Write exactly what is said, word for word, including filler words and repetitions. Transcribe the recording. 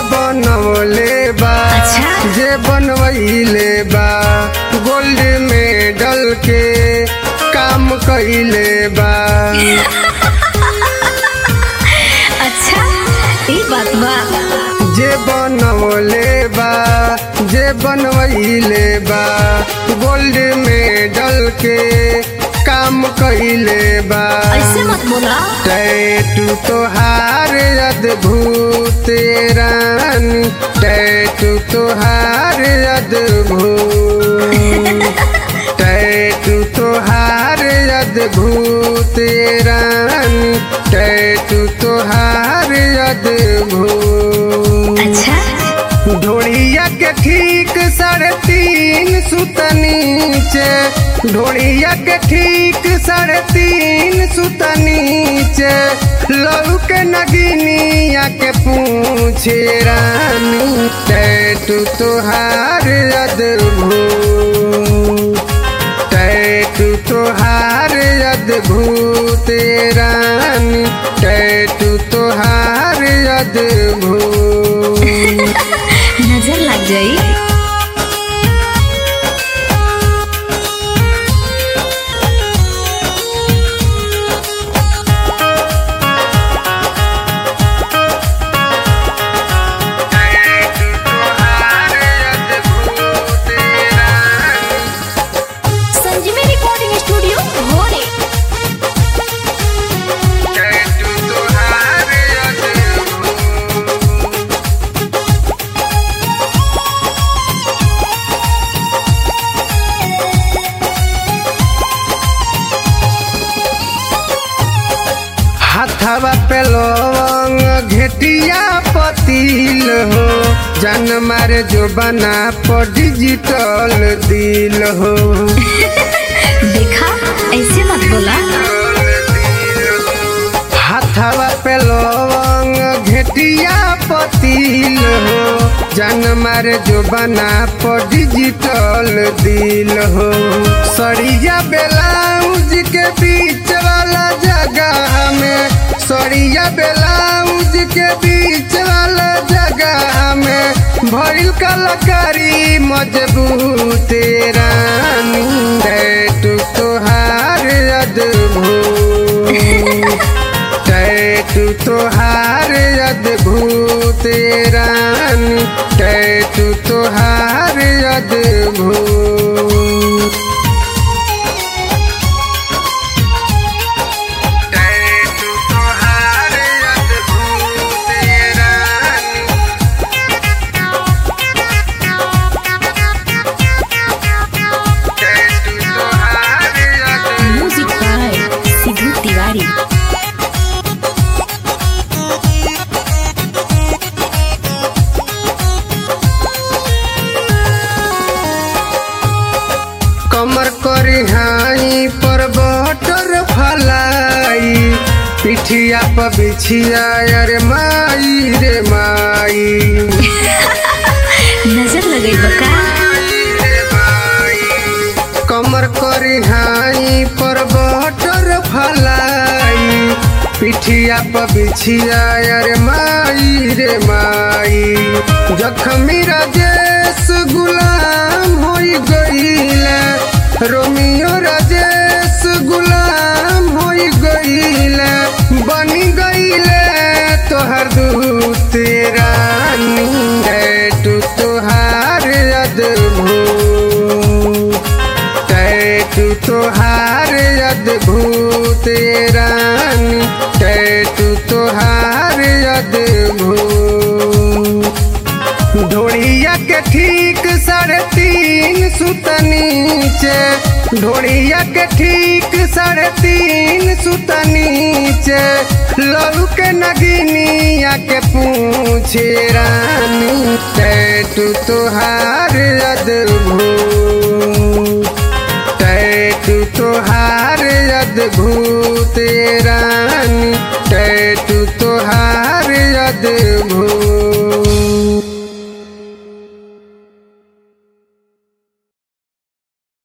बनवले बा अच्छा? जे बनवैले बा गोल्ड मेडल के काम कइले बा। अच्छा ई बात बा। जे बनवले बा जे बनवैले बा गोल्ड मेडल के काम कइले बा। ऐसे मत बोला। टैटू तोहार अद्भुत रानी, टैटू तोहार अद्भुत, टैटू तोहार अद्भुत रानी, टैटू तोहार अद्भुत। अच्छा ढोड़िया के ठीक साढ़े तीन सुत नीचे, ढोड़िया के ठीक साढ़े तीन सुत नीचे, लहू के नगिनिया के पूछे रानी, टैटू तोहार अद्भुत, टैटू तोहार अद्भुत रानी, टैटू तोहार अद्भुत। नजर लग जाई। संजीवनी रिकॉर्डिंग स्टूडियो भोरे। हाथवा पे लवंग घेटिया पतील हो, जन मारे जो बना पर डिजिटल दिल हो। देखा ऐसे मत बोला। हाथवा पे लवंग घेटिया पतील हो, जन मारे जो बना पर डिजिटल दिल हो। सड़िया ब्लाउज के बीच वाला जगह में, सड़िया ब्लाउज के बीच वाला जगह में भइल कलाकारी मजबूत रानी, टैटू तोहार अद्भुत, टैटू तोहार अद्भुत रानी, टैटू तोहार अद्भुत। टैटू तोहार अद्भुत रानी, टैटू तोहार अद्भुत। Music by Siddhu Tiwari. कमर करी हाई पर बटर फलाई, पिठिया पर बिछिया अरे माई रे माई, नजर लगे बका। कमर करी हाई पर बटर फलाई, पिठिया पर बिछिया अरे माई रे माई। जखमी राजेश गुलाम होई गईले, रोमियो राजेश गुलाम होई गईले, बनी गईले तोहर दूत रानी, टैटू तोहार अद्भुत, टैटू तोहार अद्भुत रानी, टैटू तोहार अद्भुत। ढोड़िया के ठीक साढ़े तीन सुत नीचे, ढोड़िया के ठीक साढ़े तीन सुत नीचे, लहू के नगिनिया के पूछे रानी, टैटू तोहार अद्भुत, टैटू तोहार अद्भुत रानी, टैटू तोहार अद्भुत।